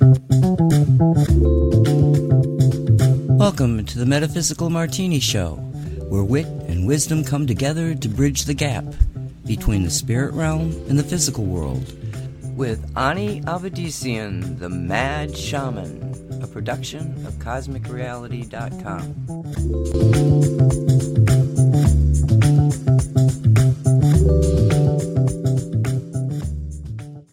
Welcome to the Metaphysical Martini Show, where wit and wisdom come together to bridge the gap between the spirit realm and the physical world. With Ani Avedissian, the Mad Shaman, a production of CosmicReality.com.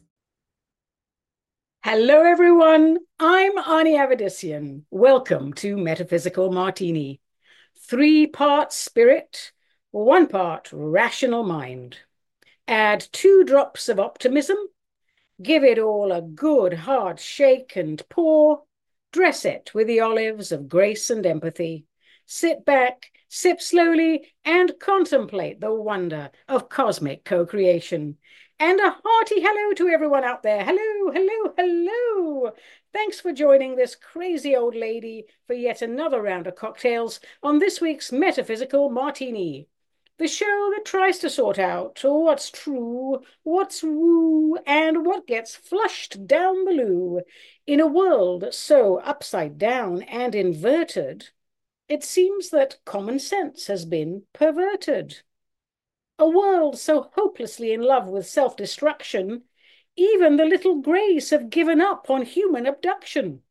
Hello, everyone. I'm Ani Avedissian. Welcome to Metaphysical Martini. 3 parts spirit, 1 part rational mind. Add 2 drops of optimism. Give it all a good hard shake and pour. Dress it with the olives of grace and empathy. Sit back, sip slowly, and contemplate the wonder of cosmic co-creation. And a hearty hello to everyone out there. Hello, hello, hello. Thanks for joining this crazy old lady for yet another round of cocktails on this week's Metaphysical Martini, the show that tries to sort out what's true, what's woo, and what gets flushed down the loo in a world so upside down and inverted, it seems that common sense has been perverted. A world so hopelessly in love with self-destruction, even the little greys have given up on human abduction.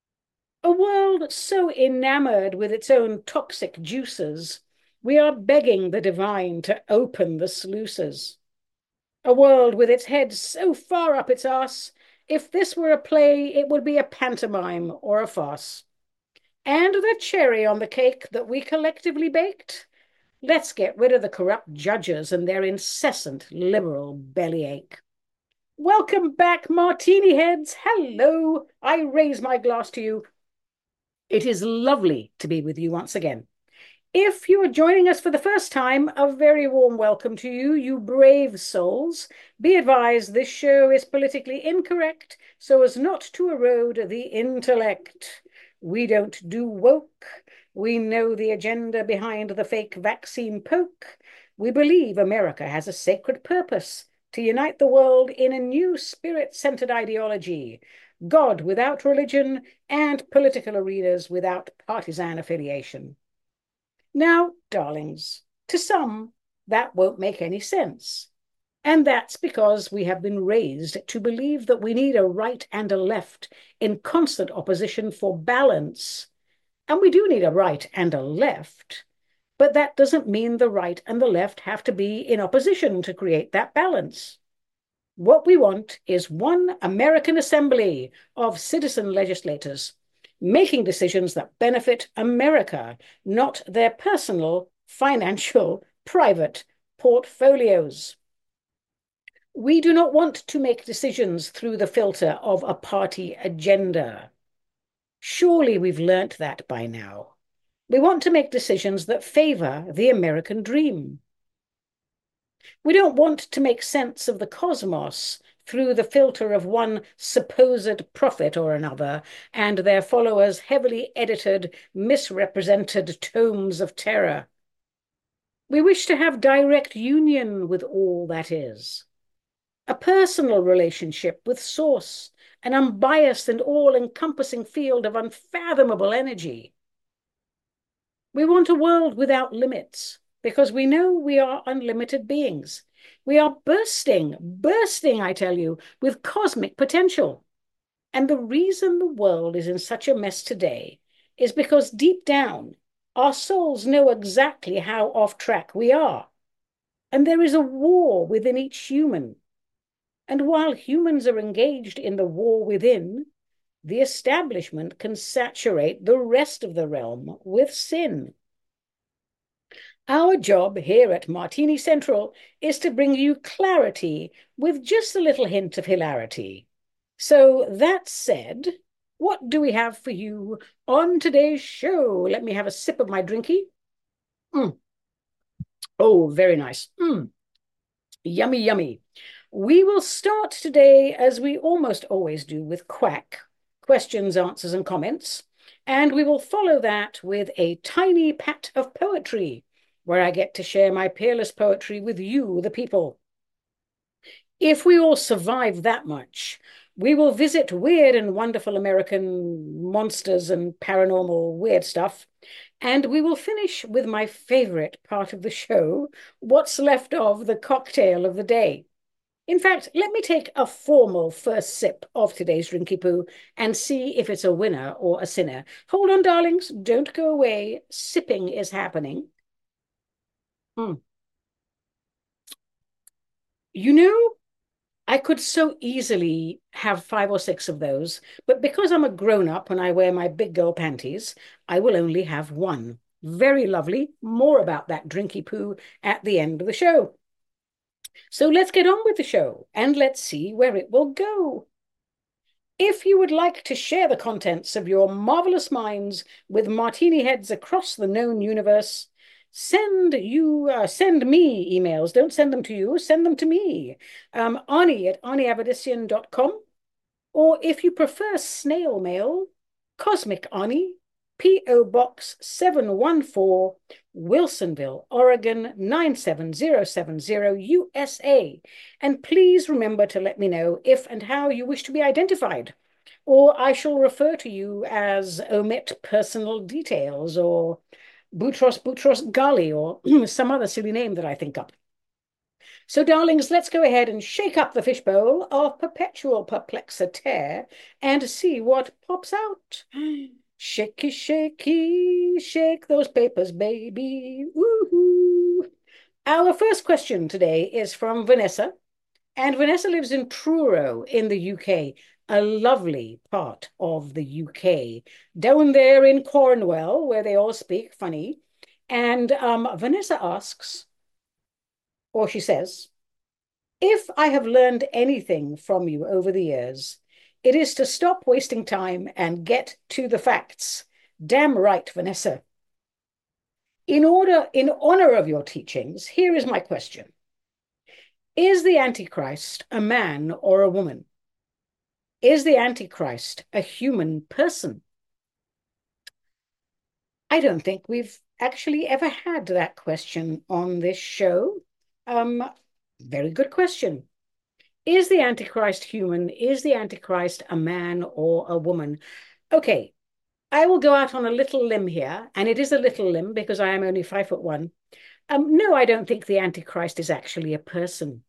A world so enamored with its own toxic juices, we are begging the divine to open the sluices. A world with its head so far up its arse, if this were a play, it would be a pantomime or a farce. And the cherry on the cake that we collectively baked? Let's get rid of the corrupt judges and their incessant liberal bellyache. Welcome back, Martini heads. Hello. I raise my glass to you. It is lovely to be with you once again. If you are joining us for the first time, a very warm welcome to you, you brave souls. Be advised, this show is politically incorrect so as not to erode the intellect. We don't do woke. We know the agenda behind the fake vaccine poke. We believe America has a sacred purpose to unite the world in a new spirit-centered ideology, God without religion, and political arenas without partisan affiliation. Now, darlings, to some, that won't make any sense. And that's because we have been raised to believe that we need a right and a left in constant opposition for balance. And we do need a right and a left, but that doesn't mean the right and the left have to be in opposition to create that balance. What we want is one American assembly of citizen legislators, making decisions that benefit America, not their personal, financial, private portfolios. We do not want to make decisions through the filter of a party agenda. Surely we've learnt that by now. We want to make decisions that favor the American dream. We don't want to make sense of the cosmos through the filter of one supposed prophet or another and their followers' heavily edited, misrepresented tomes of terror. We wish to have direct union with all that is, a personal relationship with Source, an unbiased and all-encompassing field of unfathomable energy. We want a world without limits, because we know we are unlimited beings. We are bursting, I tell you, with cosmic potential. And the reason the world is in such a mess today is because deep down, our souls know exactly how off track we are. And there is a war within each human. And while humans are engaged in the war within, the establishment can saturate the rest of the realm with sin. Our job here at Martini Central is to bring you clarity with just a little hint of hilarity. So that said, what do we have for you on today's show? Let me have a sip of my drinky. Oh, very nice. Yummy, yummy. We will start today, as we almost always do, with Quack, questions, answers, and comments. And we will follow that with a tiny pat of poetry, where I get to share my peerless poetry with you, the people. If we all survive that much, We will visit weird and wonderful American monsters and paranormal weird stuff. And we will finish with my favorite part of the show, what's left of the cocktail of the day. In fact, let me take a formal first sip of today's drinky poo and see if it's a winner or a sinner. Hold on, darlings. Don't go away. Sipping is happening. Mm. You know, I could so easily have 5 or 6 of those, but because I'm a grown-up and I wear my big girl panties, I will only have one. Very lovely. More about that drinky poo at the end of the show. So let's get on with the show and let's see where it will go. If you would like to share the contents of your marvelous minds with martini heads across the known universe, send me emails. Don't send them to you, send them to me. Ani@aniavedissian.com. Or if you prefer snail mail, Cosmic Ani, P.O. Box 714, Wilsonville, Oregon 97070, USA. And please remember to let me know if and how you wish to be identified, or I shall refer to you as omit personal details or Boutros Ghali or some other silly name that I think up. So, darlings, let's go ahead and shake up the fishbowl of perpetual perplexity and see what pops out. Shaky, shaky, shake those papers, baby. Woohoo! Our first question today is from Vanessa, and Vanessa lives in Truro in the UK, a lovely part of the UK, down there in Cornwall, where they all speak funny. And Vanessa asks, or she says, if I have learned anything from you over the years, it is to stop wasting time and get to the facts. Damn right, Vanessa. In honor of your teachings, here is my question. Is the Antichrist a man or a woman? Is the Antichrist a human person? I don't think we've actually ever had that question on this show. Very good question. Is the Antichrist human? Is the Antichrist a man or a woman? Okay, I will go out on a little limb here, and it is a little limb because I am only 5'1". No, I don't think the Antichrist is actually a person.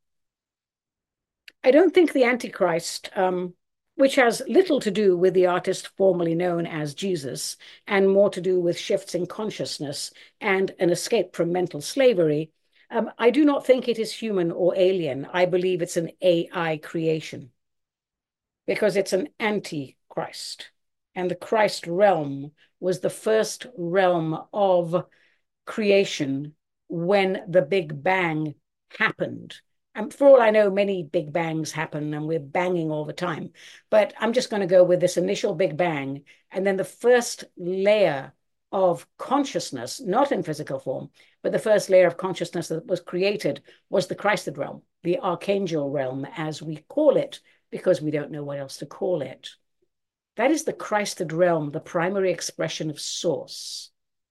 I don't think the Antichrist, which has little to do with the artist formerly known as Jesus, and more to do with shifts in consciousness and an escape from mental slavery, I do not think it is human or alien. I believe it's an AI creation because it's an antichrist. And the Christ realm was the first realm of creation when the Big Bang happened. And for all I know, many Big Bangs happen and we're banging all the time. But I'm just going to go with this initial Big Bang. And then the first layer of consciousness, not in physical form, but the first layer of consciousness that was created was the Christed realm, the archangel realm, as we call it, because we don't know what else to call it. That is the Christed realm, the primary expression of source.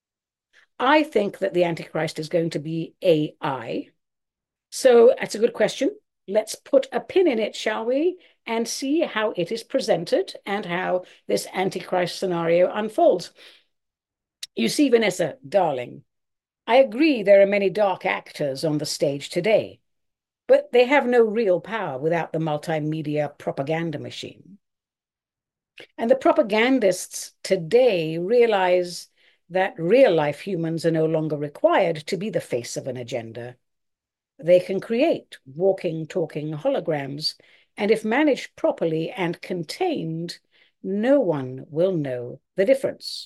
I think that the Antichrist is going to be AI. So that's a good question. Let's put a pin in it, shall we? And see how it is presented and how this Antichrist scenario unfolds. You see, Vanessa, darling, I agree there are many dark actors on the stage today, but they have no real power without the multimedia propaganda machine. And the propagandists today realize that real-life humans are no longer required to be the face of an agenda. They can create walking, talking holograms, and if managed properly and contained, no one will know the difference.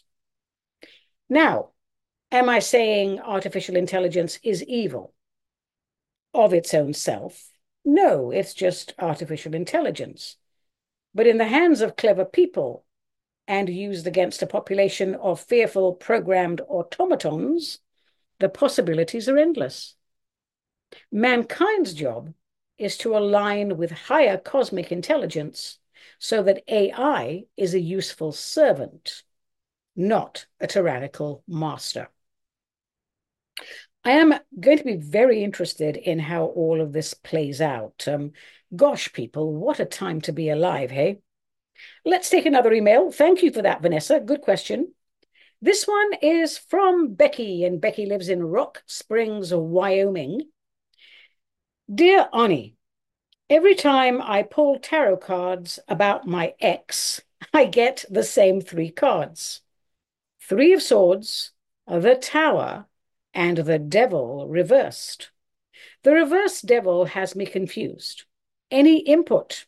Now, am I saying artificial intelligence is evil of its own self? No, it's just artificial intelligence. But in the hands of clever people and used against a population of fearful programmed automatons, the possibilities are endless. Mankind's job is to align with higher cosmic intelligence so that AI is a useful servant, not a tyrannical master. I am going to be very interested in how all of this plays out. Gosh, people, what a time to be alive, hey? Let's take another email. Thank you for that, Vanessa. Good question. This one is from Becky, and Becky lives in Rock Springs, Wyoming. Dear Ani, every time I pull tarot cards about my ex, I get the same three cards. Three of Swords, the Tower, and the Devil reversed. The reverse Devil has me confused. Any input?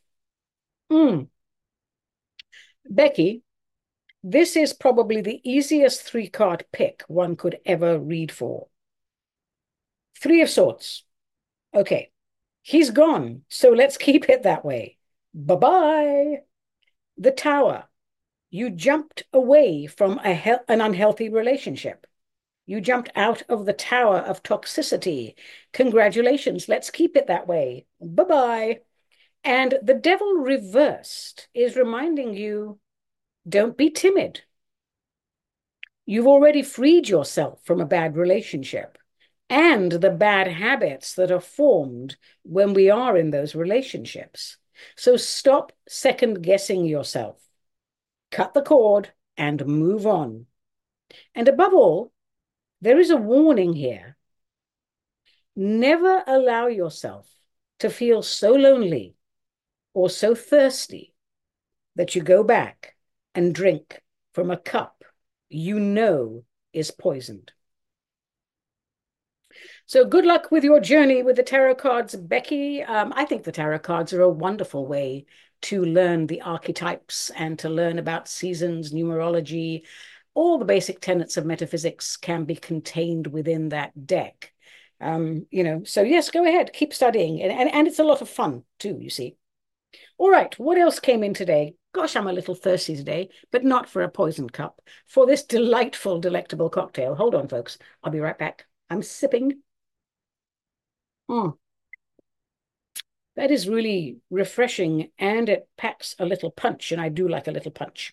Becky, this is probably the easiest three-card pick one could ever read for. Three of Swords. Okay, he's gone, so let's keep it that way. Bye-bye. The Tower. You jumped away from an unhealthy relationship. You jumped out of the tower of toxicity. Congratulations. Let's keep it that way. Bye-bye. And the Devil reversed is reminding you, don't be timid. You've already freed yourself from a bad relationship and the bad habits that are formed when we are in those relationships. So stop second-guessing yourself. Cut the cord and move on. And above all, there is a warning here. Never allow yourself to feel so lonely or so thirsty that you go back and drink from a cup you know is poisoned. So good luck with your journey with the tarot cards, Becky. I think the tarot cards are a wonderful way to learn the archetypes and to learn about seasons, numerology. All the basic tenets of metaphysics can be contained within that deck. So yes, go ahead, keep studying. And it's a lot of fun too, you see. All right, what else came in today? Gosh, I'm a little thirsty today, but not for a poison cup, for this delightful, delectable cocktail. Hold on, folks. I'll be right back. I'm sipping. That is really refreshing, and it packs a little punch, and I do like a little punch.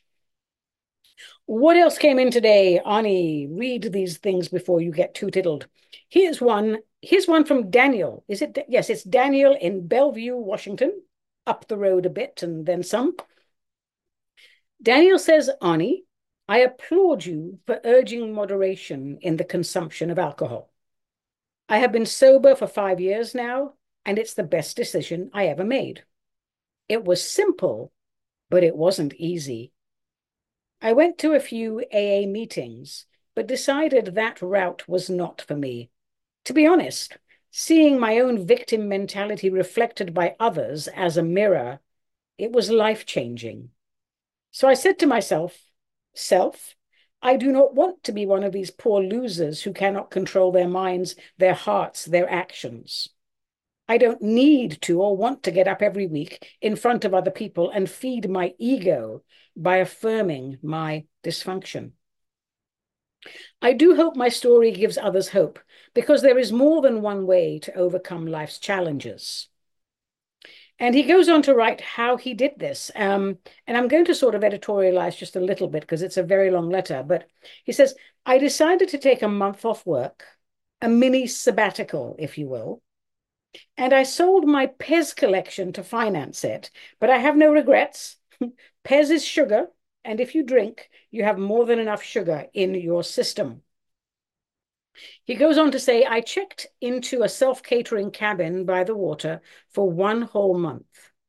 What else came in today? Ani, read these things before you get too tiddled. Here's one from Daniel. Is it? Yes, it's Daniel in Bellevue, Washington, up the road a bit and then some. Daniel says, Ani, I applaud you for urging moderation in the consumption of alcohol. I have been sober for 5 years now, and it's the best decision I ever made. It was simple, but it wasn't easy. I went to a few AA meetings, but decided that route was not for me. To be honest, seeing my own victim mentality reflected by others as a mirror, it was life-changing. So I said to myself, Self, I do not want to be one of these poor losers who cannot control their minds, their hearts, their actions. I don't need to or want to get up every week in front of other people and feed my ego by affirming my dysfunction. I do hope my story gives others hope, because there is more than one way to overcome life's challenges. And he goes on to write how he did this. And I'm going to sort of editorialize just a little bit because it's a very long letter. But he says, I decided to take a month off work, a mini sabbatical, if you will. And I sold my Pez collection to finance it. But I have no regrets. Pez is sugar. And if you drink, you have more than enough sugar in your system. He goes on to say, I checked into a self-catering cabin by the water for 1 whole month.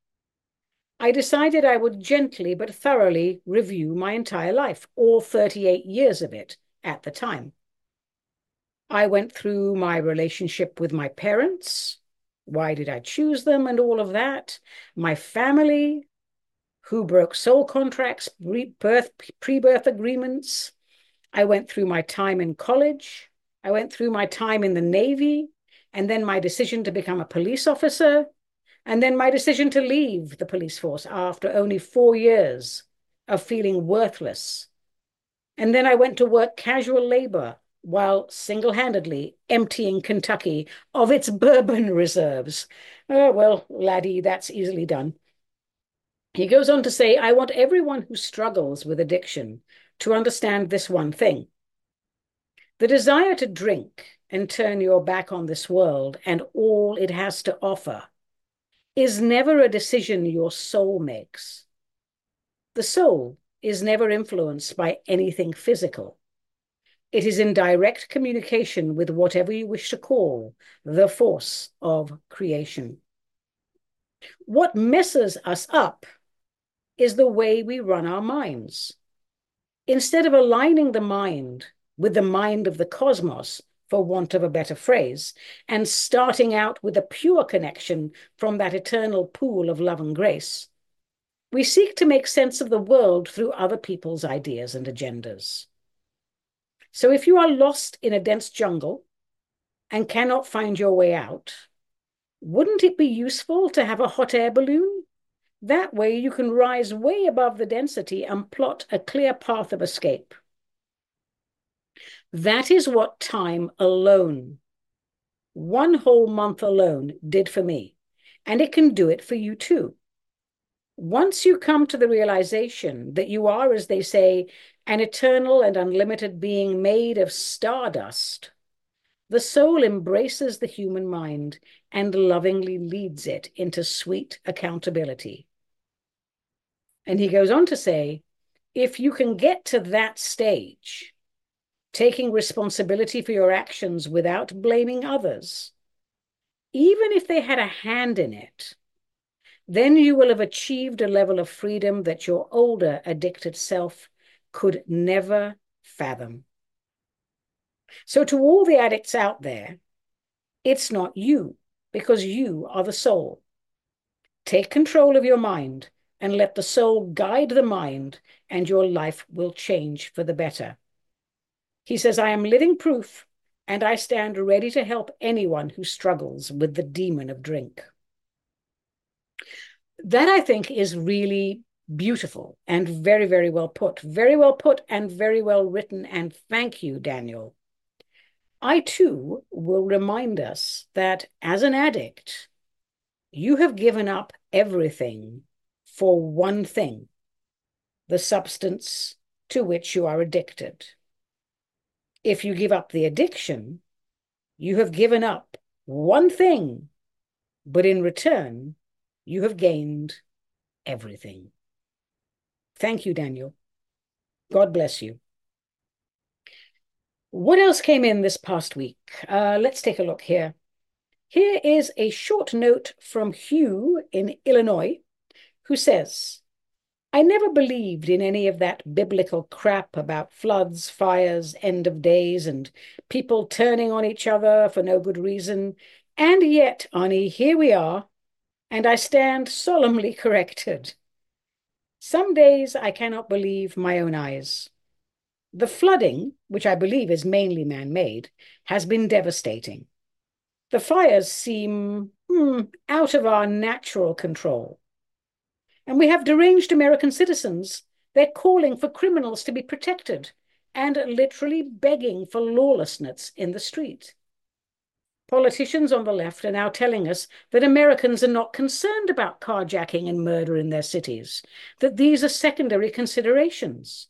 I decided I would gently but thoroughly review my entire life, all 38 years of it at the time. I went through my relationship with my parents. Why did I choose them and all of that? My family, who broke soul contracts, pre-birth agreements. I went through my time in college. I went through my time in the Navy, and then my decision to become a police officer, and then my decision to leave the police force after only 4 years of feeling worthless. And then I went to work casual labor while single-handedly emptying Kentucky of its bourbon reserves. Oh, well, laddie, that's easily done. He goes on to say, I want everyone who struggles with addiction to understand this one thing. The desire to drink and turn your back on this world and all it has to offer is never a decision your soul makes. The soul is never influenced by anything physical. It is in direct communication with whatever you wish to call the force of creation. What messes us up is the way we run our minds. Instead of aligning the mind with the mind of the cosmos, for want of a better phrase, and starting out with a pure connection from that eternal pool of love and grace, we seek to make sense of the world through other people's ideas and agendas. So if you are lost in a dense jungle and cannot find your way out, wouldn't it be useful to have a hot air balloon? That way you can rise way above the density and plot a clear path of escape. That is what time alone, one whole month alone, did for me, and it can do it for you too. Once you come to the realization that you are, as they say, an eternal and unlimited being made of stardust, the soul embraces the human mind and lovingly leads it into sweet accountability. And he goes on to say, if you can get to that stage, taking responsibility for your actions without blaming others, even if they had a hand in it, then you will have achieved a level of freedom that your older addicted self could never fathom. So to all the addicts out there, it's not you, because you are the soul. Take control of your mind and let the soul guide the mind, and your life will change for the better. He says, I am living proof, and I stand ready to help anyone who struggles with the demon of drink. That, I think, is really beautiful and very, very well put and very well written. And thank you, Daniel. I, too, will remind us that as an addict, you have given up everything for one thing, the substance to which you are addicted. If you give up the addiction, you have given up one thing, but in return, you have gained everything. Thank you, Daniel. God bless you. What else came in this past week? Let's take a look here. Here is a short note from Hugh in Illinois, who says, I never believed in any of that biblical crap about floods, fires, end of days, and people turning on each other for no good reason. And yet, Ani, here we are, and I stand solemnly corrected. Some days I cannot believe my own eyes. The flooding, which I believe is mainly man-made, has been devastating. The fires seem out of our natural control. And we have deranged American citizens. They're calling for criminals to be protected and literally begging for lawlessness in the street. Politicians on the left are now telling us that Americans are not concerned about carjacking and murder in their cities, that these are secondary considerations.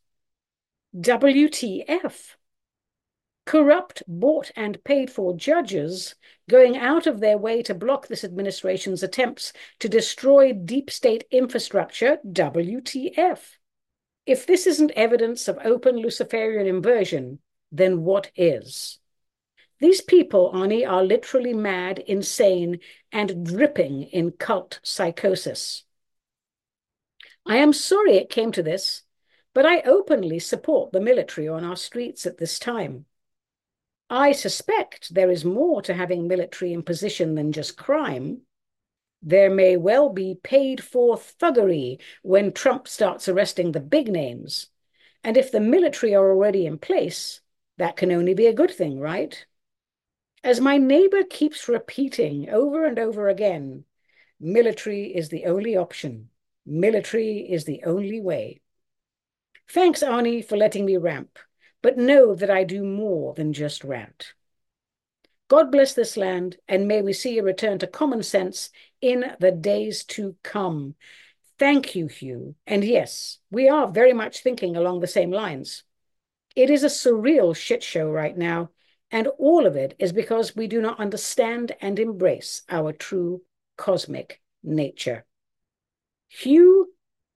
WTF? Corrupt, bought and paid for judges going out of their way to block this administration's attempts to destroy deep state infrastructure. WTF? If this isn't evidence of open Luciferian inversion, then what is? These people, Ani, are literally mad, insane, and dripping in cult psychosis. I am sorry it came to this, but I openly support the military on our streets at this time. I suspect there is more to having military in position than just crime. There may well be paid-for thuggery when Trump starts arresting the big names. And if the military are already in place, that can only be a good thing, right? As my neighbor keeps repeating over and over again, military is the only option. Military is the only way. Thanks, Ani, for letting me ramp. But know that I do more than just rant. God bless this land, and may we see a return to common sense in the days to come. Thank you, Hugh. And yes, we are very much thinking along the same lines. It is a surreal shit show right now, And all of it is because we do not understand and embrace our true cosmic nature. Hugh,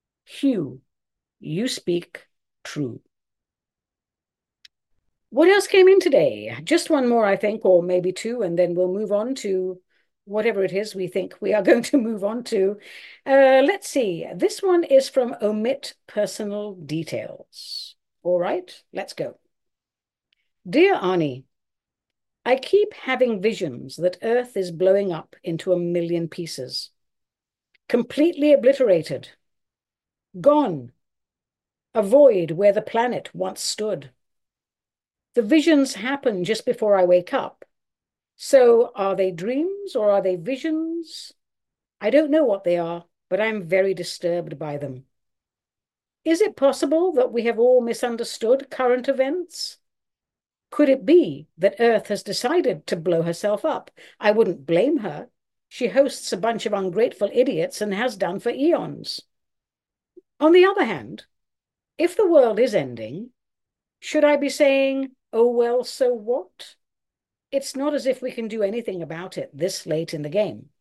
you speak true. What else came in today? Just one more, I think, or maybe two, and then we'll move on to whatever it is we think we are going to move on to. Let's see. This one is from Omit Personal Details. All right, let's go. Dear Arnie, I keep having visions that Earth is blowing up into a million pieces, completely obliterated, gone, a void where the planet once stood. The visions happen just before I wake up. So are they dreams or are they visions? I don't know what they are, but I'm very disturbed by them. Is it possible that we have all misunderstood current events? Could it be that Earth has decided to blow herself up? I wouldn't blame her. She hosts a bunch of ungrateful idiots and has done for eons. On the other hand, if the world is ending, should I be saying, oh, well, so what? It's not as if we can do anything about it this late in the game.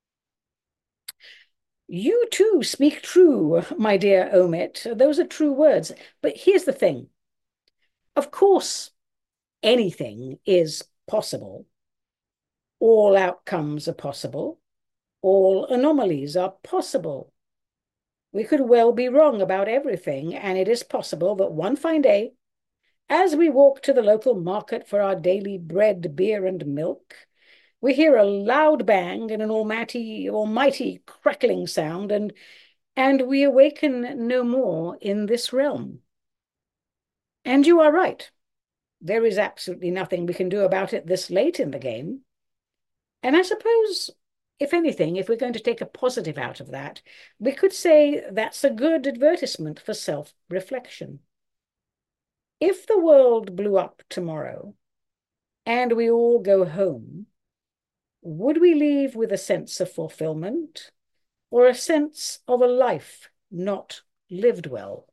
You too speak true, my dear Omit. Those are true words. But here's the thing. Of course, anything is possible. All outcomes are possible. All anomalies are possible. We could well be wrong about everything, and it is possible that one fine day, as we walk to the local market for our daily bread, beer, and milk, we hear a loud bang and an almighty crackling sound, and we awaken no more in this realm. And you are right. There is absolutely nothing we can do about it this late in the game. And I suppose, if anything, if we're going to take a positive out of that, we could say that's a good advertisement for self-reflection. If the world blew up tomorrow and we all go home, would we leave with a sense of fulfillment or a sense of a life not lived well?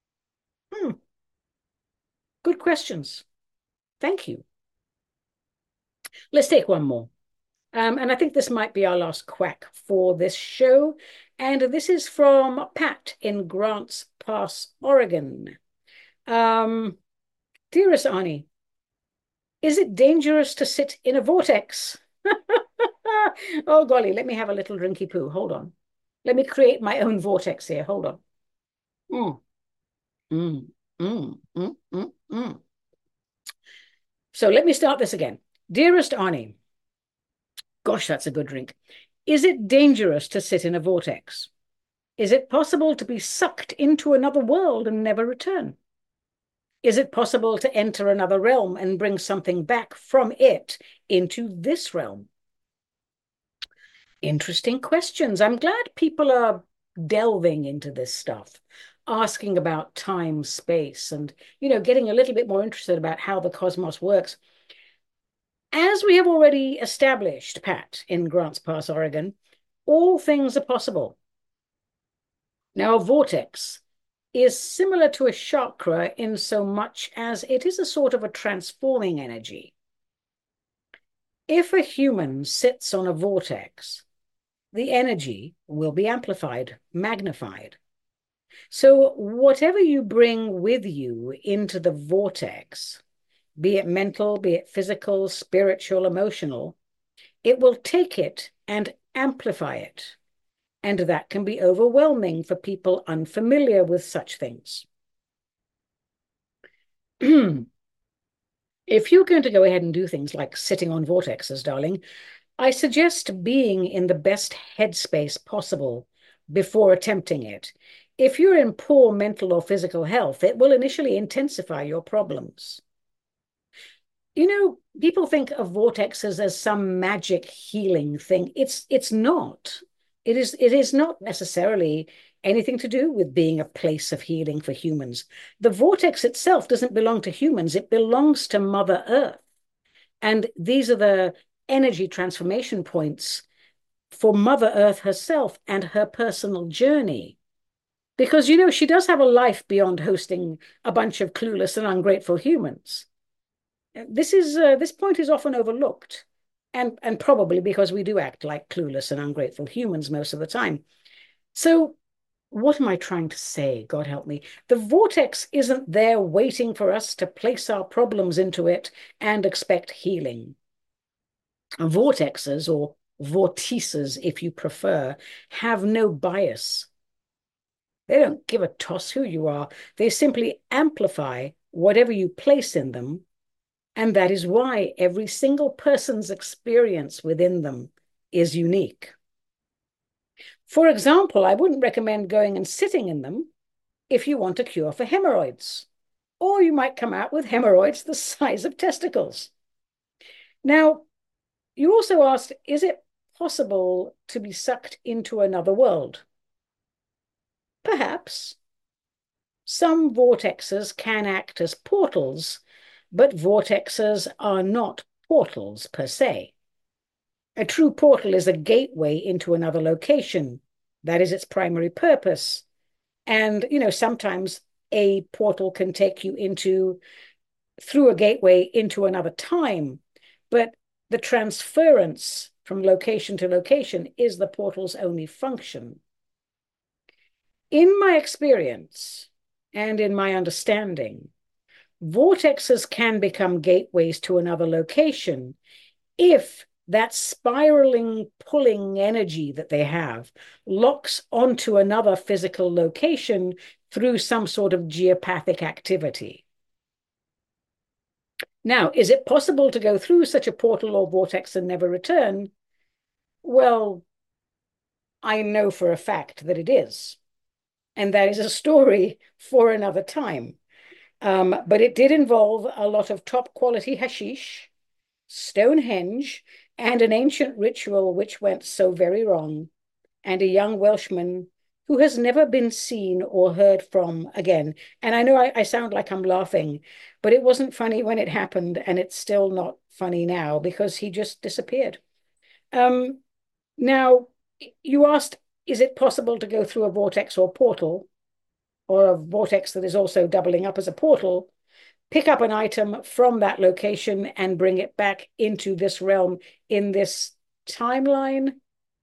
Good questions. Thank you. Let's take one more. And I think this might be our last quack for this show. And this is from Pat in Grants Pass, Oregon. Dearest Arnie, is it dangerous to sit in a vortex? Oh, golly, let me have a little drinky poo. Hold on. Let me create my own vortex here. Hold on. Mm. Mm, mm, mm, mm, mm. So let me start this again. Dearest Arnie, gosh, that's a good drink. Is it dangerous to sit in a vortex? Is it possible to be sucked into another world and never return? Is it possible to enter another realm and bring something back from it into this realm? Interesting questions. I'm glad people are delving into this stuff, asking about time, space, and, getting a little bit more interested about how the cosmos works. As we have already established, Pat, in Grants Pass, Oregon, all things are possible. Now, a vortex is similar to a chakra in so much as it is a sort of a transforming energy. If a human sits on a vortex, the energy will be amplified, magnified. So whatever you bring with you into the vortex, be it mental, be it physical, spiritual, emotional, it will take it and amplify it. And that can be overwhelming for people unfamiliar with such things. If you're going to go ahead and do things like sitting on vortexes, darling, I suggest being in the best headspace possible before attempting it. If you're in poor mental or physical health, it will initially intensify your problems. People think of vortexes as some magic healing thing. It's not. It is not necessarily anything to do with being a place of healing for humans. The vortex itself doesn't belong to humans. It belongs to Mother Earth. And these are the energy transformation points for Mother Earth herself and her personal journey. Because, she does have a life beyond hosting a bunch of clueless and ungrateful humans. This point is often overlooked, and probably because we do act like clueless and ungrateful humans most of the time. So what am I trying to say? God help me. The vortex isn't there waiting for us to place our problems into it and expect healing. Vortexes, or vortices if you prefer, have no bias. They don't give a toss who you are. They simply amplify whatever you place in them. And that is why every single person's experience within them is unique. For example, I wouldn't recommend going and sitting in them if you want a cure for hemorrhoids, or you might come out with hemorrhoids the size of testicles. Now, you also asked, is it possible to be sucked into another world? Perhaps. Some vortexes can act as portals, but vortexes are not portals per se. A true portal is a gateway into another location. That is its primary purpose. And, sometimes a portal can take you through a gateway into another time, but the transference from location to location is the portal's only function. In my experience and in my understanding, vortexes can become gateways to another location if that spiraling, pulling energy that they have locks onto another physical location through some sort of geopathic activity. Now, is it possible to go through such a portal or vortex and never return? Well, I know for a fact that it is. And that is a story for another time. But it did involve a lot of top quality hashish, Stonehenge, and an ancient ritual which went so very wrong, and a young Welshman who has never been seen or heard from again. And I know I sound like I'm laughing, but it wasn't funny when it happened, and it's still not funny now because he just disappeared. Now, you asked, is it possible to go through a vortex or portal, or a vortex that is also doubling up as a portal, pick up an item from that location and bring it back into this realm in this timeline?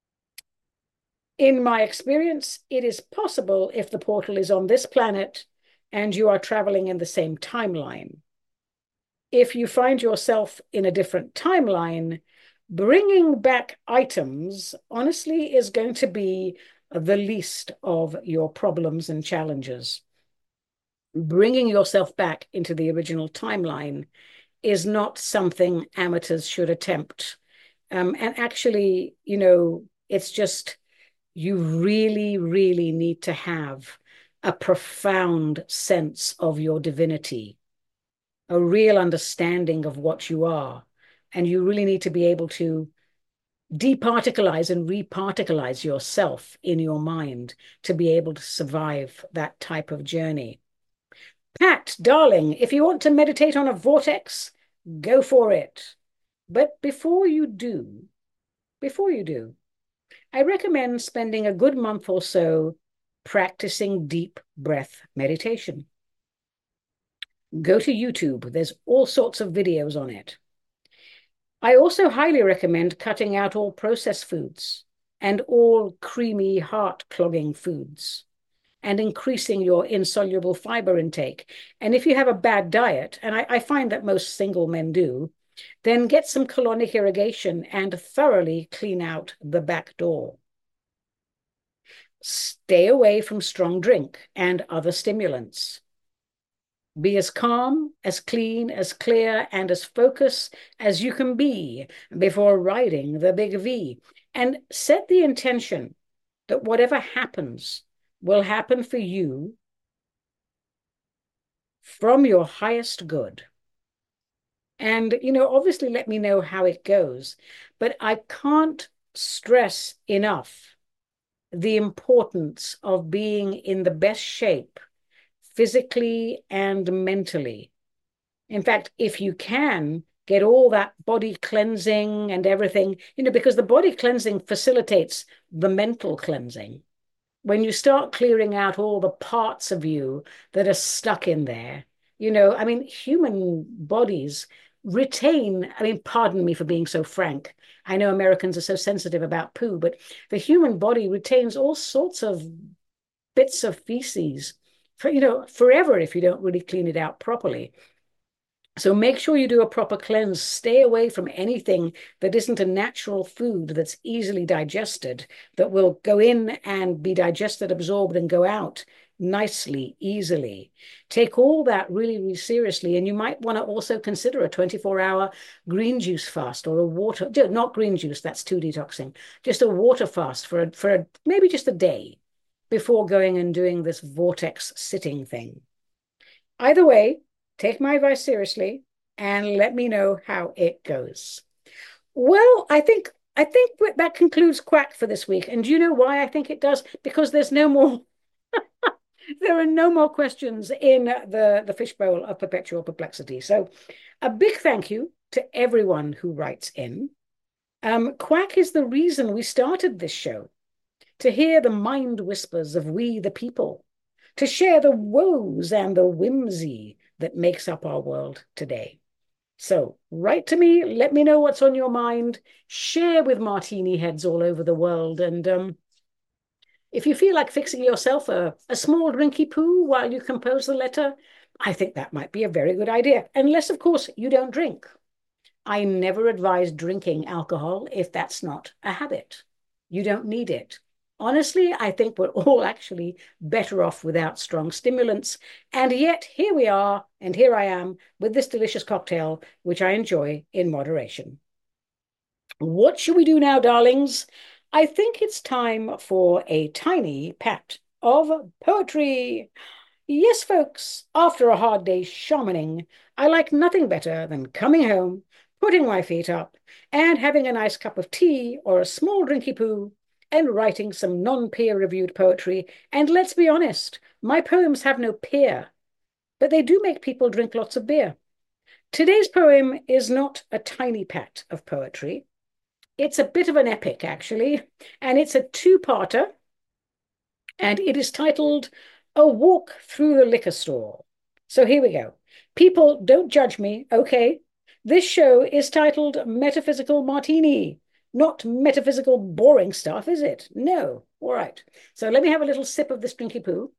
In my experience, it is possible if the portal is on this planet and you are traveling in the same timeline. If you find yourself in a different timeline, bringing back items, honestly, is going to be the least of your problems and challenges. Bringing yourself back into the original timeline is not something amateurs should attempt. And actually, it's just, you really, really need to have a profound sense of your divinity, a real understanding of what you are. And you really need to be able to departicleize and reparticleize yourself in your mind to be able to survive that type of journey. Pat, darling, if you want to meditate on a vortex, go for it. But before you do, I recommend spending a good month or so practicing deep breath meditation. Go to YouTube. There's all sorts of videos on it. I also highly recommend cutting out all processed foods and all creamy, heart-clogging foods, and increasing your insoluble fiber intake. And if you have a bad diet, and I find that most single men do, then get some colonic irrigation and thoroughly clean out the back door. Stay away from strong drink and other stimulants. Be as calm, as clean, as clear, and as focused as you can be before riding the big V. And set the intention that whatever happens will happen for you from your highest good. And, obviously let me know how it goes. But I can't stress enough the importance of being in the best shape physically and mentally. In fact, if you can, get all that body cleansing and everything, because the body cleansing facilitates the mental cleansing. When you start clearing out all the parts of you that are stuck in there, human bodies retain, I mean, pardon me for being so frank. I know Americans are so sensitive about poo, but the human body retains all sorts of bits of feces for, forever if you don't really clean it out properly. So make sure you do a proper cleanse. Stay away from anything that isn't a natural food that's easily digested, that will go in and be digested, absorbed, and go out nicely, easily. Take all that really, really seriously. And you might want to also consider a 24-hour green juice fast or a water, not green juice, that's too detoxing, just a water fast for maybe just a day before going and doing this vortex sitting thing. Either way, take my advice seriously and let me know how it goes. Well, I think that concludes Quack for this week. And do you know why I think it does? Because there's no more there are no more questions in the fishbowl of perpetual perplexity. So a big thank you to everyone who writes in. Quack is the reason we started this show, to hear the mind whispers of we the people, to share the woes and the whimsy that makes up our world today. So write to me, let me know what's on your mind, share with martini heads all over the world. And if you feel like fixing yourself a small drinky poo while you compose the letter, I think that might be a very good idea. Unless, of course, you don't drink. I never advise drinking alcohol if that's not a habit. You don't need it. Honestly, I think we're all actually better off without strong stimulants. And yet here we are, and here I am with this delicious cocktail, which I enjoy in moderation. What should we do now, darlings? I think it's time for a tiny pat of poetry. Yes, folks, after a hard day's shamaning, I like nothing better than coming home, putting my feet up, and having a nice cup of tea or a small drinky poo, and writing some non-peer-reviewed poetry. And let's be honest, my poems have no peer, but they do make people drink lots of beer. Today's poem is not a tiny pat of poetry. It's a bit of an epic, actually, and it's a two-parter, and it is titled A Walk Through the Liquor Store. So here we go. People, don't judge me, okay? This show is titled Metaphysical Martini. Not metaphysical boring stuff, is it? No. All right. So let me have a little sip of this drinky poo.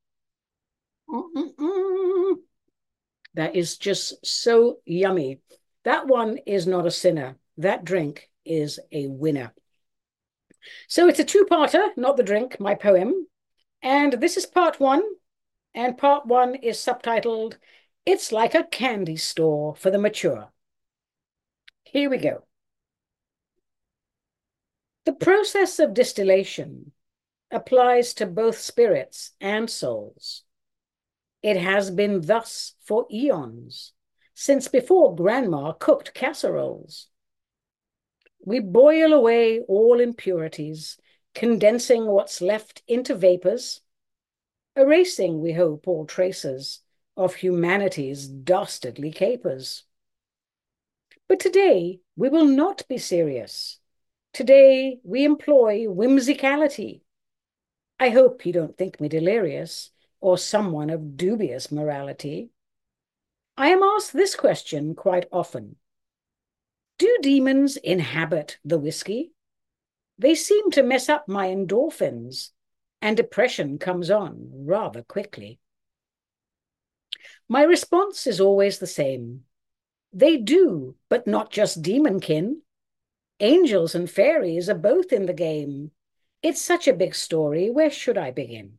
That is just so yummy. That one is not a sinner. That drink is a winner. So it's a two-parter, not the drink, my poem. And this is part one. And part one is subtitled, It's Like a Candy Store for the Mature. Here we go. The process of distillation applies to both spirits and souls. It has been thus for eons, since before Grandma cooked casseroles. We boil away all impurities, condensing what's left into vapors, erasing, we hope, all traces of humanity's dastardly capers. But today we will not be serious. Today we employ whimsicality. I hope you don't think me delirious or someone of dubious morality. I am asked this question quite often. Do demons inhabit the whiskey? They seem to mess up my endorphins, and depression comes on rather quickly. My response is always the same. They do, but not just demonkin. Angels and fairies are both in the game. It's such a big story, where should I begin?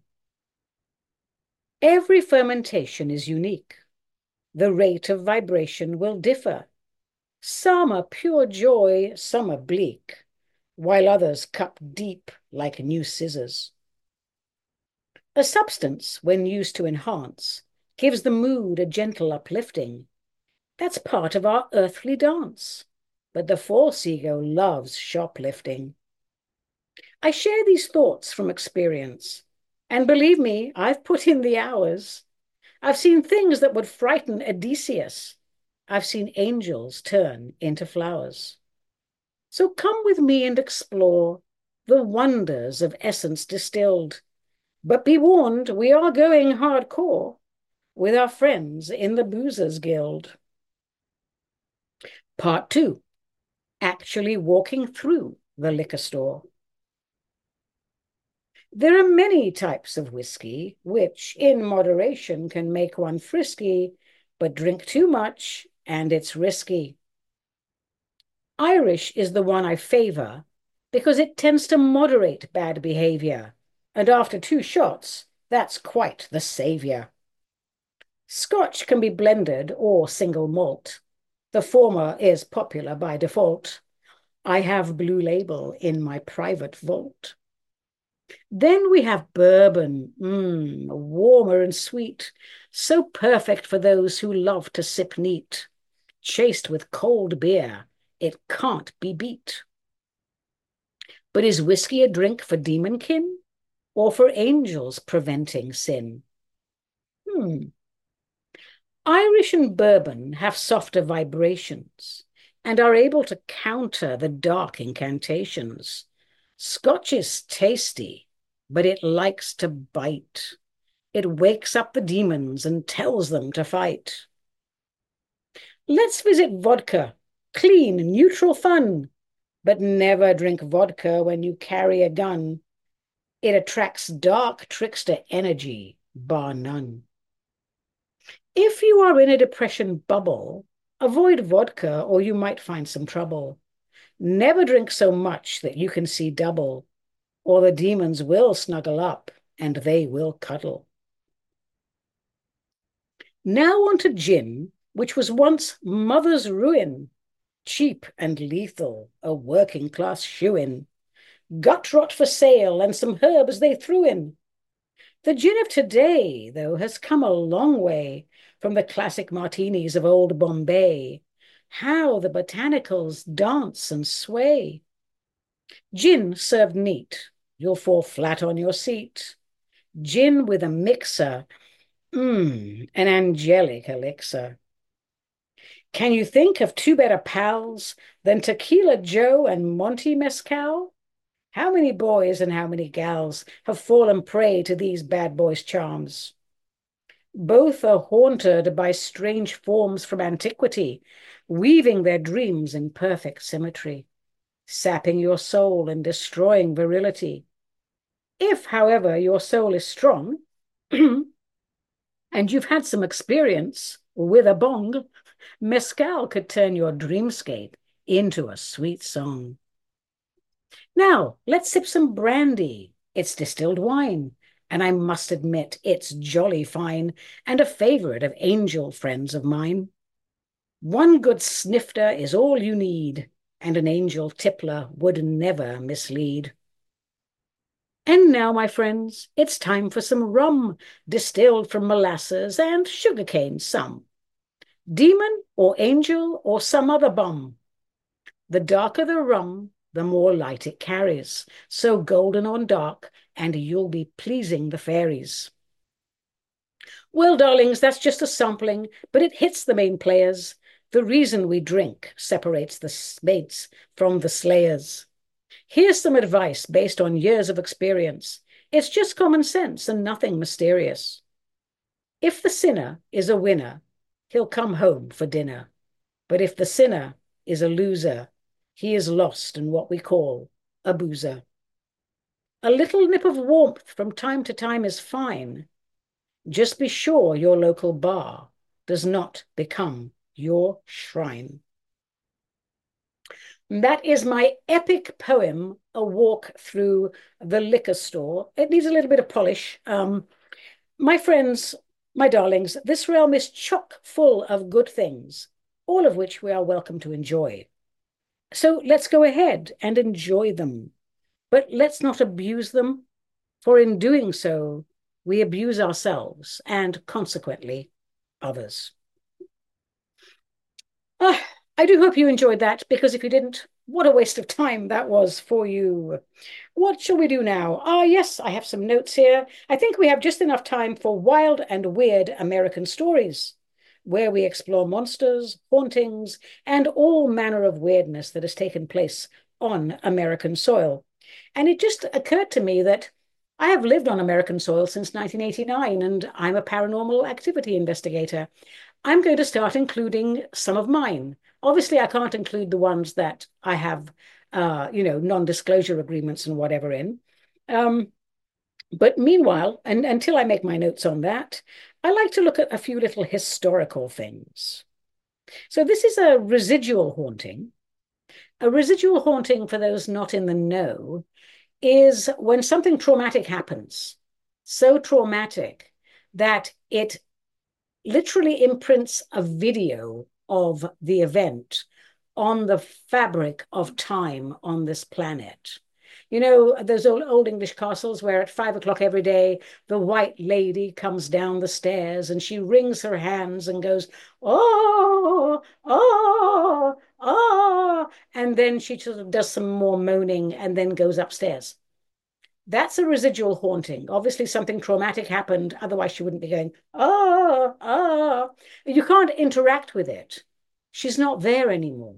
Every fermentation is unique. The rate of vibration will differ. Some are pure joy, some are bleak, while others cut deep like new scissors. A substance, when used to enhance, gives the mood a gentle uplifting. That's part of our earthly dance. But the false ego loves shoplifting. I share these thoughts from experience, and believe me, I've put in the hours. I've seen things that would frighten Odysseus. I've seen angels turn into flowers. So come with me and explore the wonders of essence distilled. But be warned, we are going hardcore with our friends in the Boozers Guild. Part 2, actually walking through the liquor store. There are many types of whiskey, which in moderation can make one frisky, but drink too much and it's risky. Irish is the one I favor because it tends to moderate bad behavior, and after 2 shots, that's quite the savior. Scotch can be blended or single malt. The former is popular by default. I have Blue Label in my private vault. Then we have bourbon, warmer and sweet, so perfect for those who love to sip neat. Chased with cold beer, it can't be beat. But is whiskey a drink for demonkin, or for angels preventing sin? Irish and bourbon have softer vibrations and are able to counter the dark incantations. Scotch is tasty, but it likes to bite. It wakes up the demons and tells them to fight. Let's visit vodka, clean, neutral fun, but never drink vodka when you carry a gun. It attracts dark trickster energy, bar none. If you are in a depression bubble, avoid vodka or you might find some trouble. Never drink so much that you can see double, or the demons will snuggle up and they will cuddle. Now on to gin, which was once mother's ruin. Cheap and lethal, a working class shoe-in. Gut rot for sale and some herbs they threw in. The gin of today, though, has come a long way from the classic martinis of old Bombay. How the botanicals dance and sway. Gin served neat, you'll fall flat on your seat. Gin with a mixer, an angelic elixir. Can you think of 2 better pals than Tequila Joe and Monty Mescal? How many boys and how many gals have fallen prey to these bad boys' charms? Both are haunted by strange forms from antiquity, weaving their dreams in perfect symmetry, sapping your soul and destroying virility. If, however, your soul is strong, and you've had some experience with a bong, Mescal could turn your dreamscape into a sweet song. Now, let's sip some brandy. It's distilled wine, and I must admit it's jolly fine and a favorite of angel friends of mine. One good snifter is all you need, and an angel tippler would never mislead. And now, my friends, it's time for some rum, distilled from molasses and sugarcane some. Demon or angel or some other bum. The darker the rum, the more light it carries. So golden on dark, and you'll be pleasing the fairies. Well, darlings, that's just a sampling, but it hits the main players. The reason we drink separates the mates from the slayers. Here's some advice based on years of experience. It's just common sense and nothing mysterious. If the sinner is a winner, he'll come home for dinner. But if the sinner is a loser, he is lost in what we call a boozer. A little nip of warmth from time to time is fine. Just be sure your local bar does not become your shrine. That is my epic poem, A Walk Through the Liquor Store. It needs a little bit of polish. My friends, my darlings, this realm is chock full of good things, all of which we are welcome to enjoy. So let's go ahead and enjoy them, but let's not abuse them, for in doing so, we abuse ourselves and consequently others. I do hope you enjoyed that, because if you didn't, what a waste of time that was for you. What shall we do now? Yes, I have some notes here. I think we have just enough time for wild and weird American stories, where we explore monsters, hauntings, and all manner of weirdness that has taken place on American soil. And it just occurred to me that I have lived on American soil since 1989, and I'm a paranormal activity investigator. I'm going to start including some of mine. Obviously, I can't include the ones that I have, non-disclosure agreements and whatever in. Um, but meanwhile, and until I make my notes on that, I like to look at a few little historical things. So this is a residual haunting. A residual haunting, for those not in the know, is when something traumatic happens, so traumatic that it literally imprints a video of the event on the fabric of time on this planet. You know, those old English castles where at 5 o'clock every day, the white lady comes down the stairs and she wrings her hands and goes, oh, oh, oh. And then she sort of does some more moaning and then goes upstairs. That's a residual haunting. Obviously, something traumatic happened. Otherwise, she wouldn't be going, oh, oh. You can't interact with it. She's not there anymore.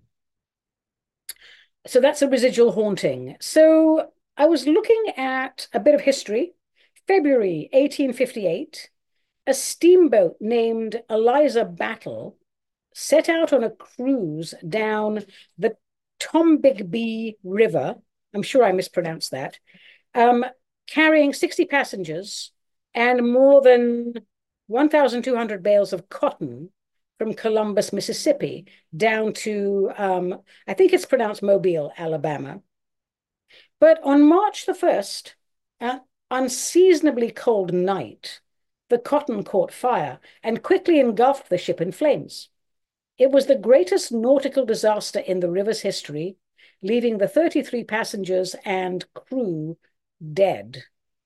So that's a residual haunting. So I was looking at a bit of history. February 1858, a steamboat named Eliza Battle set out on a cruise down the Tombigbee River. I'm sure I mispronounced that. Carrying 60 passengers and more than 1,200 bales of cotton from Columbus, Mississippi, down to, I think it's pronounced Mobile, Alabama. But on March the 1st, an unseasonably cold night, the cotton caught fire and quickly engulfed the ship in flames. It was the greatest nautical disaster in the river's history, leaving the 33 passengers and crew dead.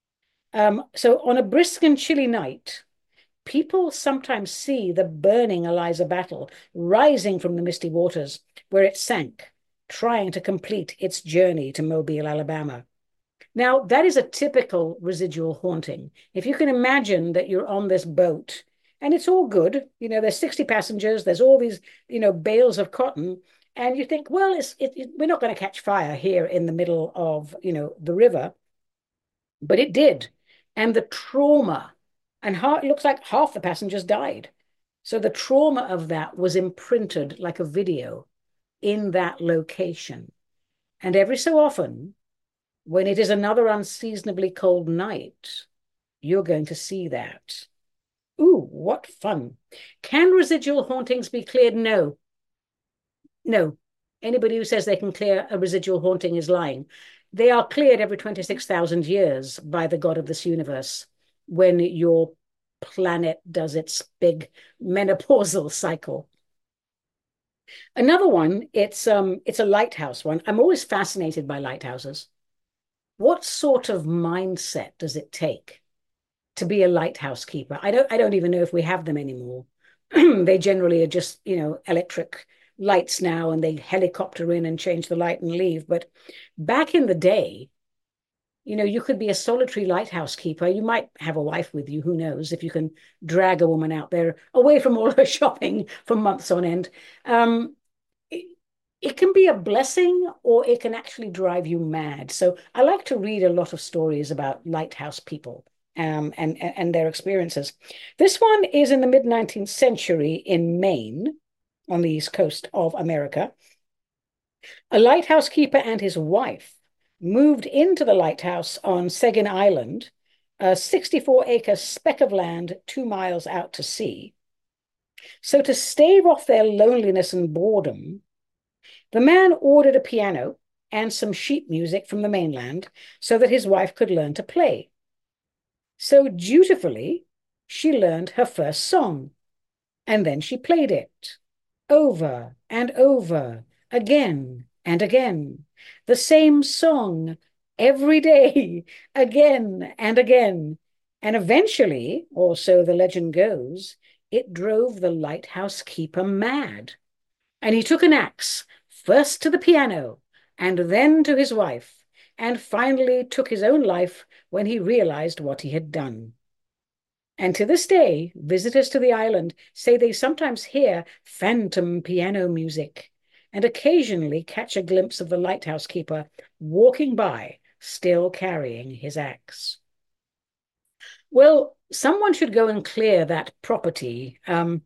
So on a brisk and chilly night, people sometimes see the burning Eliza Battle rising from the misty waters where it sank, trying to complete its journey to Mobile, Alabama. Now, that is a typical residual haunting. If you can imagine that you're on this boat and it's all good, there's 60 passengers, there's all these, bales of cotton, and you think, well, we're not going to catch fire here in the middle of, the river. But it did. And the trauma, and it looks like half the passengers died. So the trauma of that was imprinted like a video in that location. And every so often, when it is another unseasonably cold night, you're going to see that. Ooh, what fun. Can residual hauntings be cleared? No. No. Anybody who says they can clear a residual haunting is lying. They are cleared every 26,000 years by the God of this universe when your planet does its big menopausal cycle. Another one, it's a lighthouse one. I'm always fascinated by lighthouses. What sort of mindset does it take to be a lighthouse keeper? I don't even know if we have them anymore. They generally are just, electric lights now, and they helicopter in and change the light and leave. But back in the day, you could be a solitary lighthouse keeper. You might have a wife with you, who knows, if you can drag a woman out there away from all her shopping for months on end. It can be a blessing, or it can actually drive you mad. So I like to read a lot of stories about lighthouse people and their experiences. This one is in the mid-19th century in Maine, on the east coast of America. A lighthouse keeper and his wife moved into the lighthouse on Seguin Island, a 64-acre speck of land 2 miles out to sea. So to stave off their loneliness and boredom, the man ordered a piano and some sheet music from the mainland so that his wife could learn to play. So dutifully, she learned her first song, and then she played it over and over, again and again, the same song every day, again and again. And eventually, or so the legend goes, it drove the lighthouse keeper mad. And he took an axe, first to the piano, and then to his wife, and finally took his own life when he realized what he had done. And to this day, visitors to the island say they sometimes hear phantom piano music and occasionally catch a glimpse of the lighthouse keeper walking by, still carrying his axe. Well, someone should go and clear that property.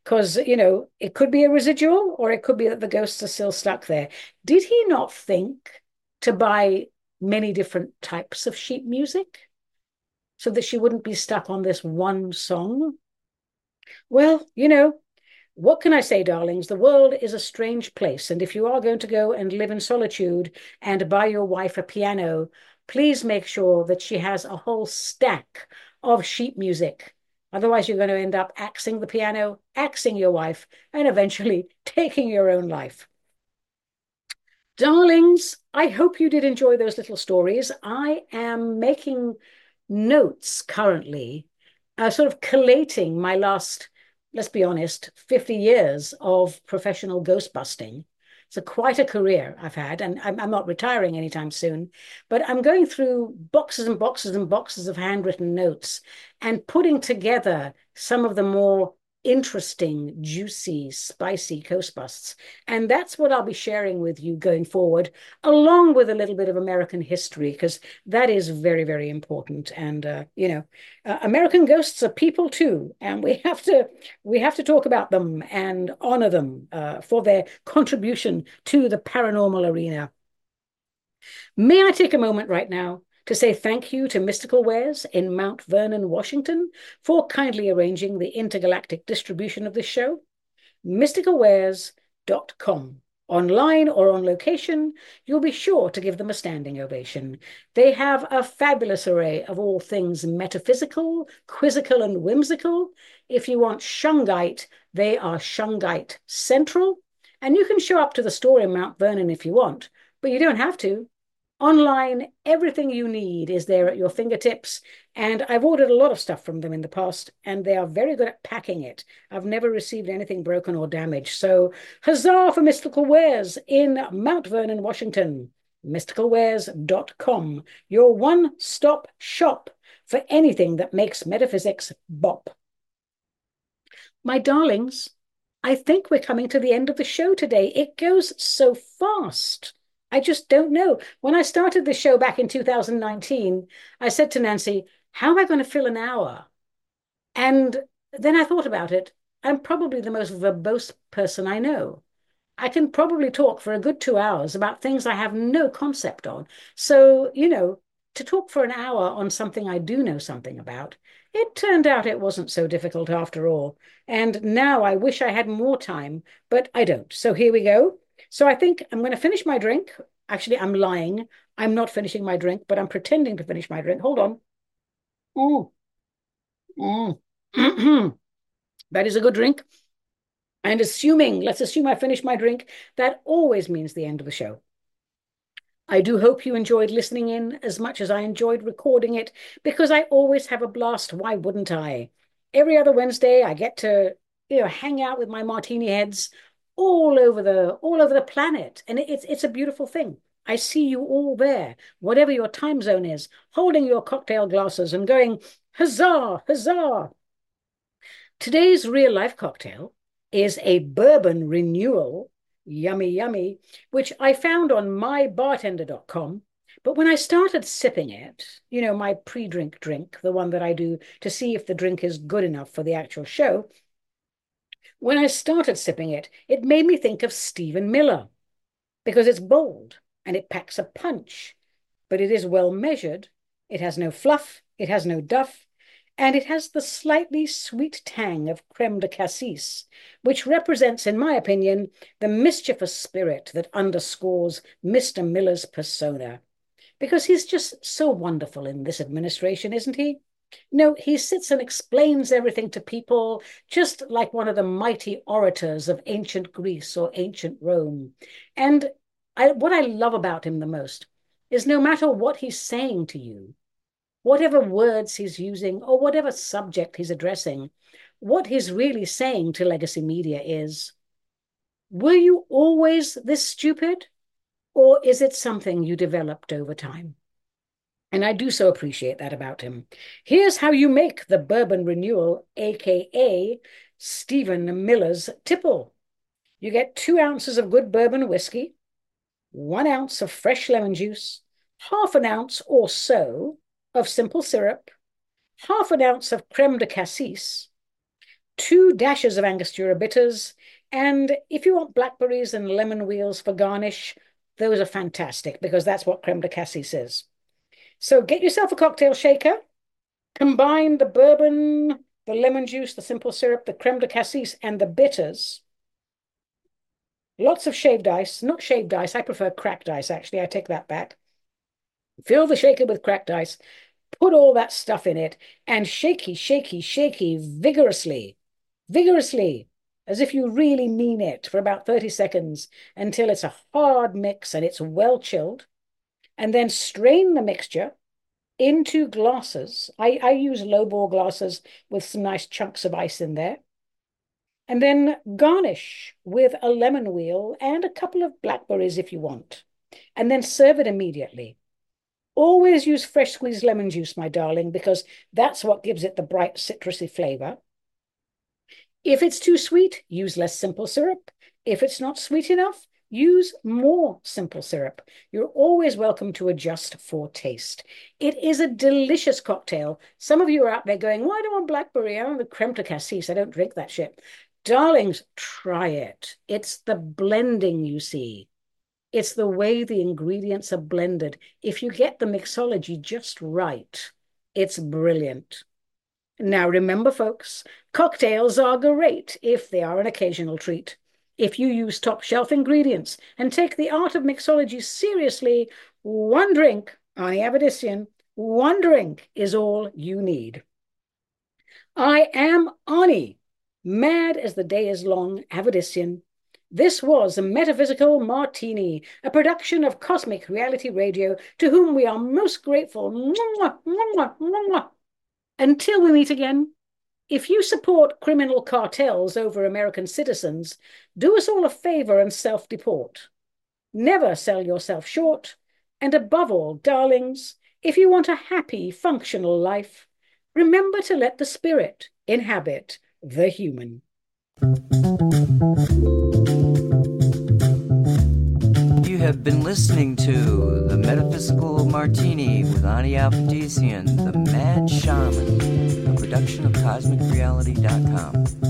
because, it could be a residual or it could be that the ghosts are still stuck there. Did he not think to buy many different types of sheet music so that she wouldn't be stuck on this one song? Well, what can I say, darlings? The world is a strange place. And if you are going to go and live in solitude and buy your wife a piano, please make sure that she has a whole stack of sheet music. Otherwise, you're going to end up axing the piano, axing your wife, and eventually taking your own life. Darlings, I hope you did enjoy those little stories. I am making notes currently, sort of collating my last, let's be honest, 50 years of professional ghost busting. So quite a career I've had, and I'm not retiring anytime soon, but I'm going through boxes and boxes and boxes of handwritten notes and putting together some of the more interesting, juicy, spicy ghost busts. And that's what I'll be sharing with you going forward, along with a little bit of American history, because that is very, very important. And American ghosts are people too, and we have to talk about them and honor them for their contribution to the paranormal arena. May I take a moment right now to say thank you to Mystical Wares in Mount Vernon, Washington, for kindly arranging the intergalactic distribution of this show. mysticalwares.com. Online or on location, you'll be sure to give them a standing ovation. They have a fabulous array of all things metaphysical, quizzical, and whimsical. If you want Shungite, they are Shungite Central. And you can show up to the store in Mount Vernon if you want, but you don't have to. Online, everything you need is there at your fingertips. And I've ordered a lot of stuff from them in the past, and they are very good at packing it. I've never received anything broken or damaged. So huzzah for Mystical Wares in Mount Vernon, Washington. mysticalwares.com, your one-stop shop for anything that makes metaphysics bop. My darlings, I think we're coming to the end of the show today. It goes so fast. I just don't know. When I started the show back in 2019, I said to Nancy, how am I going to fill an hour? And then I thought about it. I'm probably the most verbose person I know. I can probably talk for a good 2 hours about things I have no concept on. So, to talk for an hour on something I do know something about, it turned out it wasn't so difficult after all. And now I wish I had more time, but I don't. So here we go. So I think I'm going to finish my drink. Actually, I'm lying. I'm not finishing my drink, but I'm pretending to finish my drink. Hold on. Oh, oh. That is a good drink. And let's assume I finish my drink, that always means the end of the show. I do hope you enjoyed listening in as much as I enjoyed recording it, because I always have a blast. Why wouldn't I? Every other Wednesday, I get to, hang out with my martini heads all over the planet, and it's a beautiful thing. I see you all there, whatever your time zone is, holding your cocktail glasses and going, huzzah, huzzah. Today's real life cocktail is a bourbon renewal, yummy, yummy, which I found on mybartender.com. But when I started sipping it, my pre-drink drink, the one that I do to see if the drink is good enough for the actual show, when I started sipping it, it made me think of Stephen Miller, because it's bold and it packs a punch, but it is well measured. It has no fluff, it has no duff, and it has the slightly sweet tang of creme de cassis, which represents, in my opinion, the mischievous spirit that underscores Mr. Miller's persona. Because he's just so wonderful in this administration, isn't he? No, he sits and explains everything to people, just like one of the mighty orators of ancient Greece or ancient Rome. And what I love about him the most is no matter what he's saying to you, whatever words he's using or whatever subject he's addressing, what he's really saying to legacy media is, were you always this stupid? Or is it something you developed over time? And I do so appreciate that about him. Here's how you make the bourbon renewal, aka Stephen Miller's tipple. You get 2 ounces of good bourbon whiskey, 1 ounce of fresh lemon juice, half an ounce or so of simple syrup, half an ounce of creme de cassis, 2 dashes of Angostura bitters, and if you want blackberries and lemon wheels for garnish, those are fantastic because that's what creme de cassis is. So get yourself a cocktail shaker, combine the bourbon, the lemon juice, the simple syrup, the creme de cassis, and the bitters. Lots of shaved ice, not shaved ice, I prefer cracked ice, actually, I take that back. Fill the shaker with cracked ice, put all that stuff in it, and shaky, shaky, shaky vigorously, as if you really mean it for about 30 seconds until it's a hard mix and it's well chilled. And then strain the mixture into glasses. I use lowball glasses with some nice chunks of ice in there. And then garnish with a lemon wheel and a couple of blackberries if you want. And then serve it immediately. Always use fresh squeezed lemon juice, my darling, because that's what gives it the bright citrusy flavor. If it's too sweet, use less simple syrup. If it's not sweet enough, use more simple syrup. You're always welcome to adjust for taste. It is a delicious cocktail. Some of you are out there going, why do I want blackberry? I want the creme de cassis. I don't drink that shit. Darlings, try it. It's the blending, you see. It's the way the ingredients are blended. If you get the mixology just right, it's brilliant. Now, remember, folks, cocktails are great if they are an occasional treat. If you use top shelf ingredients and take the art of mixology seriously, one drink, Ani Avedissian, one drink is all you need. I am Ani, mad as the day is long, Avedissian. This was a Metaphysical Martini, a production of Cosmic Reality Radio, to whom we are most grateful. Mwah, mwah, mwah. Until we meet again, if you support criminal cartels over American citizens, do us all a favor and self-deport. Never sell yourself short. And above all, darlings, if you want a happy, functional life, remember to let the spirit inhabit the human. You have been listening to The Metaphysical Martini with Ani Avedissian, the Mad Shaman, a production of CosmicReality.com.